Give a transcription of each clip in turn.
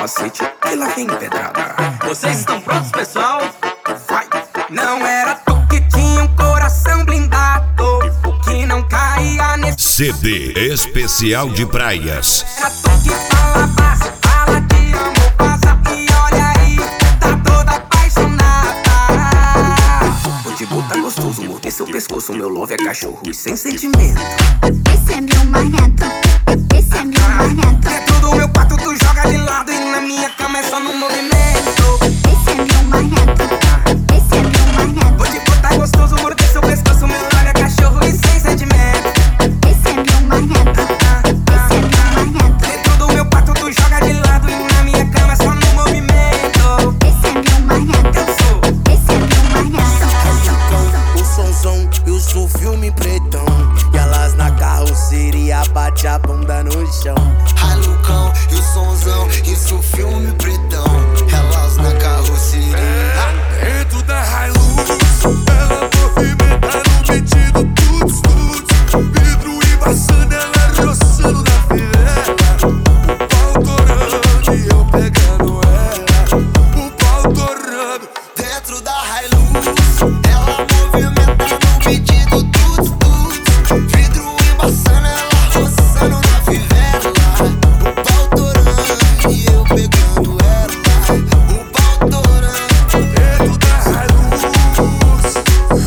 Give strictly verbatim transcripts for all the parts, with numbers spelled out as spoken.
capacete e lá vem pedrada. Vocês estão prontos, pessoal? Vai! Não era tu que tinha um coração blindado, o que não caía nesse C D especial de praias. Era tu que falava, se fala que amor passa e olha aí, tá toda apaixonada. O de botar gostoso, morder seu pescoço, meu love é cachorro e sem sentimento. Esse é meu marrento, esse é meu marrento. Dentro do meu quarto tu joga de lado e na minha cama é só no movimento. Esse é meu marrento, esse é meu marrento. Vou te botar gostoso, morder seu pescoço, meu love é cachorro e sem sentimento. Esse é meu marrento, esse é meu marrento. Dentro do meu quarto tu joga de lado e na minha cama é só no movimento. Esse é meu marrento, esse é meu marrento. O sonzão e o som filme pretão, e elas na carroceria bate a bunda no chão. Ralucão e o sonzão, isso filme pretão, elas na carroceria. Dentro da Hilux, ela movimenta no metido tuts tuts. Vidro embaçando, ela roçando na fileira. O pau torando e eu pegando ela. O pau torando. Dentro da Hilux, ela movimenta no pedido tuts tuts. Vidro embaçando, ela roçando na fivela. O pau torando e eu pegando ela. O pau torando. Dentro da Hilux.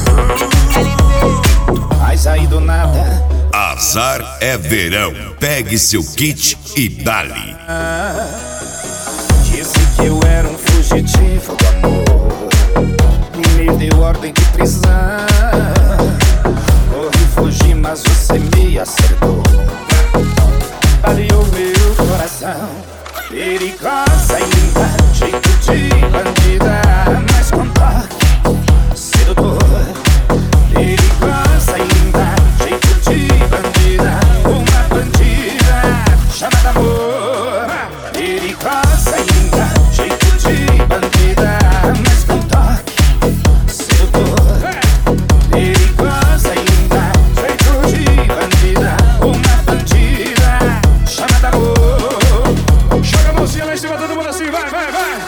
Mas aí do nada Azar é verão. Pegue seu kit e dali. disse que eu era um fugitivo do amor, me deu ordem de prisão. Corri, fugi, mas você me acertou. Baleou meu coração. Perigosa e linda, jeito de bandida, mas com toque sedutor. Perigosa e linda, jeito de bandida, uma bandida chamada amor. Perigosa e linda, jeito de bandida, mas com toque sedutor. Perigosa e linda, jeito de bandida, uma bandida chamada amor. Joga a mãozinha lá em cima, todo mundo assim, vai, vai, vai.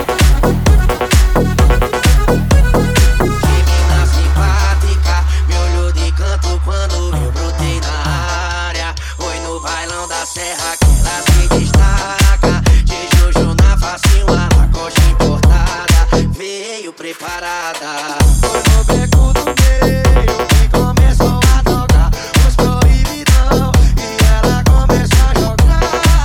Menina simpática, me olhou de canto quando eu brotei na área. Foi no bailão da serra que ela se destaca. De jojo na facinho, a lacoste importada, veio preparada. Foi no beco do meio que começou a tocar os proibidão e ela começou a jogar.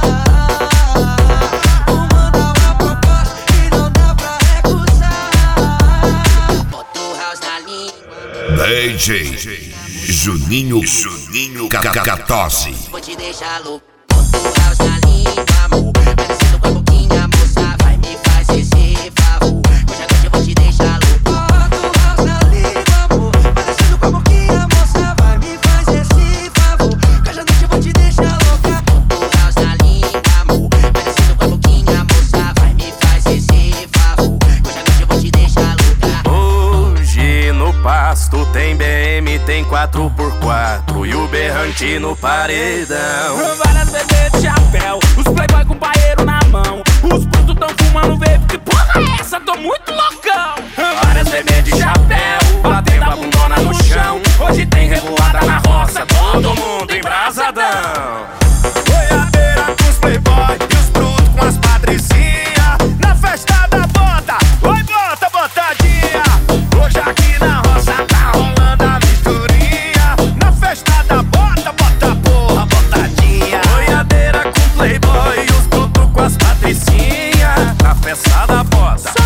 Mandou uma proposta e não dá pra recusar. Bota o house na língua, D J Juninho Juninho Cacatosse. vou te deixar louco. Bota o house na língua, amor. Parecendo com a boquinha, moça, vai me faz esse favor. Hoje à noite eu vou te deixar louco. Bota o house na língua, amor. Parecendo com a boquinha, moça, vai me faz esse favor. Hoje à noite eu vou te deixar louca. Bota o house na língua, amor. Parecendo com a boquinha, moça, vai me faz esse favor. Hoje à noite eu vou te deixar louca. Hoje no pasto tem B M, tem quatro por quatro e o berrante no paredão. Várias bebês de chapéu, os playboy com paeiro na mão. Os brutos tão fumando vape, que porra é essa? Tô muito loucão. Várias bebês de chapéu, batendo a bundona no chão. Hoje tem revoada na roça, todo mundo embrasadão. Boiadeira com os playboy e os brutos com as patricinha. Na festa da bota, oi bota, botadinha. Hoje aqui na roça tá rolando a misturinha. Na festa da bota, bota porra, botadinha. Boiadeira com playboy e os brutos com as patricinha. Na festa da bota.